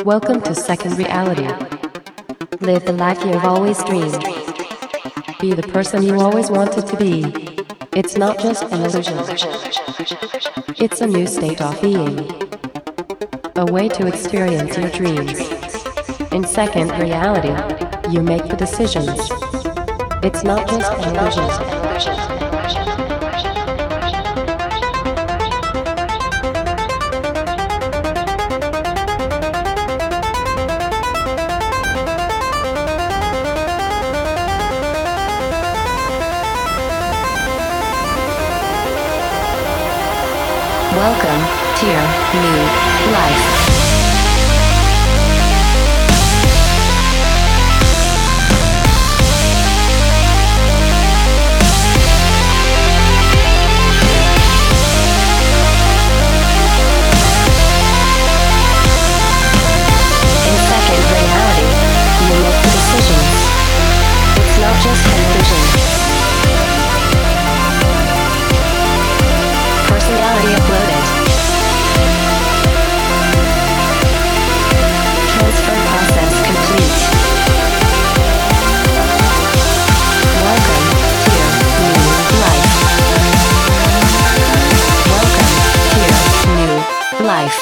Welcome to Second Reality. Live the life you've always dreamed. Be the person you always wanted to be. It's not just an illusion. It's a new state of being. A way to experience your dreams. In Second Reality, you make the decisions. It's not just an illusion. Welcome to your new life. In Second Reality, you make the decisions. It's not just an illusion. Personality uploaded. Transfer process complete. Welcome to your new life. Welcome to your new life.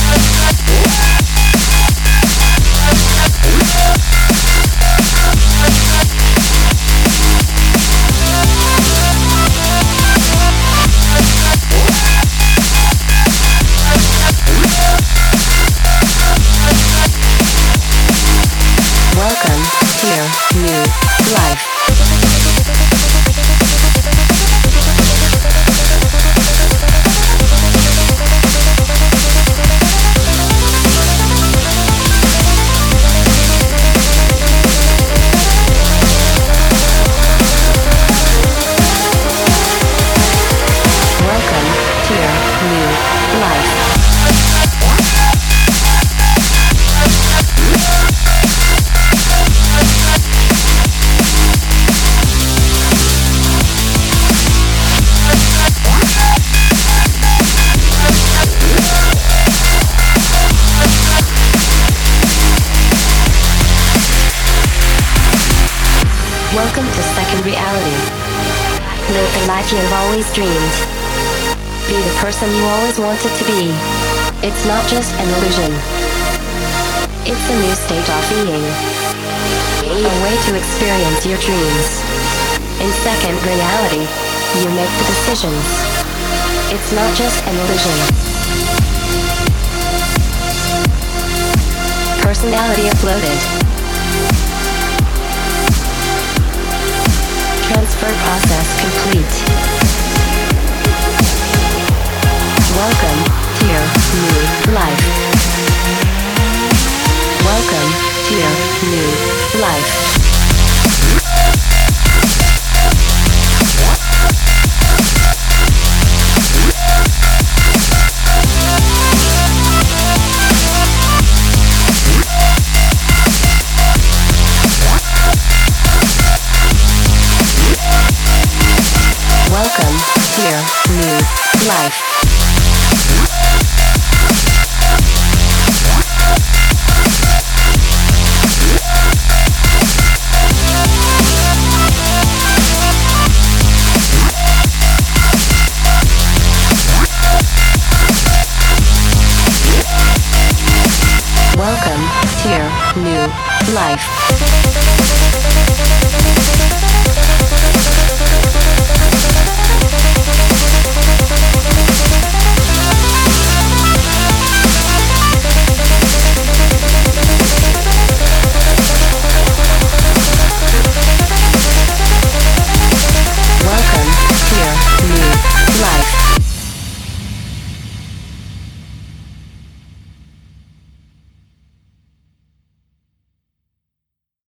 Welcome to your new life. Welcome to your new life. Welcome to Second Reality. Live the life you've always dreamed. Be the person you always wanted to be. It's not just an illusion. It's a new state of being. A way to experience your dreams. In Second Reality, you make the decisions. It's not just an illusion. Personality uploaded. Transfer process complete. Welcome to your new life. Welcome to your new life. Welcome to your new life. Welcome to your new life.